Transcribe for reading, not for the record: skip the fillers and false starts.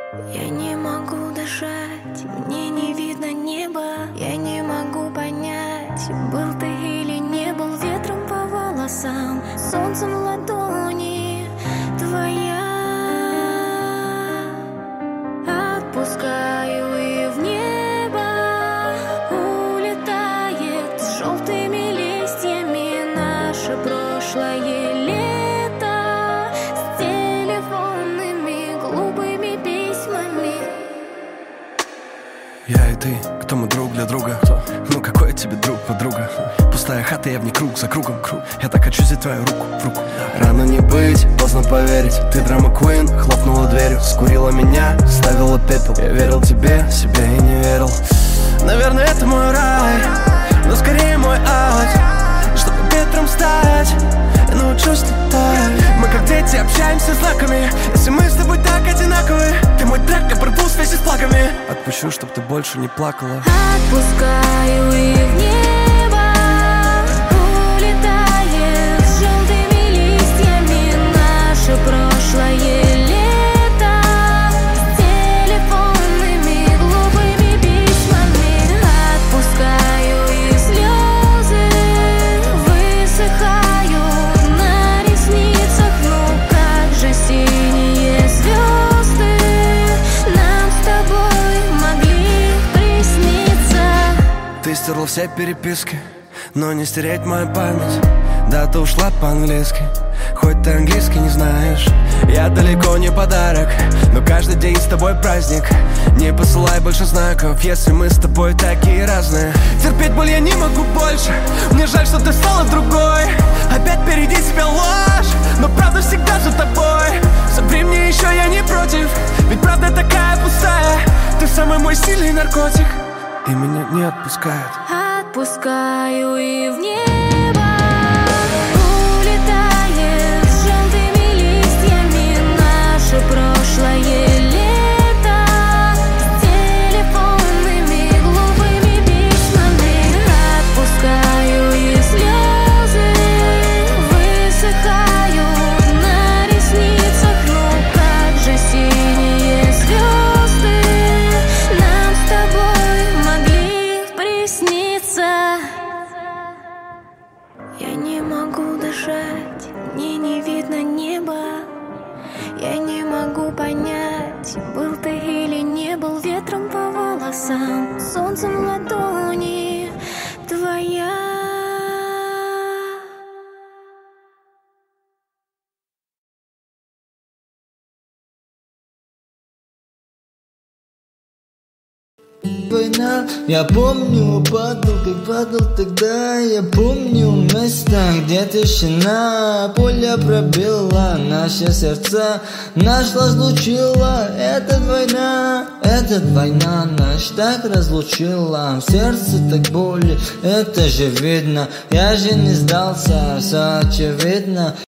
Я не могу дышать, мне не видно неба. Я не могу понять, был ты или не был. Ветром по волосам, солнцем в ладони твоя. Отпускаю и в небо улетает с желтыми листьями наше прошлое лето с телефонными глупыми письмами. Я и ты, кто мы друг для друга? Кто? Ну какой я тебе друг, подруга? Пустая хата, я в ней круг за кругом. Я так хочу взять твою руку в руку. Рано не быть, поздно поверить. Ты драма Куин, хлопнула дверью, скурила меня, ставила пепел. Я верил тебе, себе и не верил. Наверное, это мой рай, но скорее мой ад. Чтобы ветром стать, я научусь летать. Мы как дети общаемся знаками. Если мы с тобой так одинаковы, ты мой трек, я порву связи с плаками. Отпущу, чтоб ты больше не плакала. Отпускаю и в небо улетает с желтыми листьями наше прошлое лето с телефонными глупыми письмами. Отпускаю и слезы высыхают на ресницах. Ну как же синие звезды нам с тобой могли присниться. Ты стерла все переписки, но не стереть мою память. Да, ты ушла по-английски, хоть ты английский не знаешь. Я далеко не подарок, но каждый день с тобой праздник. Не посылай больше знаков, если мы с тобой такие разные. Терпеть боль я не могу больше, мне жаль, что ты стала другой. Опять впереди тебя ложь, но правда всегда за тобой. Соври мне еще, я не против, ведь правда такая пустая. Ты самый мой сильный наркотик, и меня не отпускает. Отпускаю и в небо улетает с желтыми листьями наше прошлое лето с телефонными глупыми письмами. Отпускаю и слезы высыхают на ресницах. Ну как же синие звезды нам с тобой могли присниться. Я не могу дышать, мне не видно неба. Я не могу понять, был ты или не был. Ветром по волосам, солнцем в ладони твоя. Война, я помню, падал, как падал тогда. Я помню место, где тишина. Пуля пробила наши сердца, нас разлучила. Эта война нас так разлучила. В сердце так боли, это же видно. Я же не сдался, все очевидно.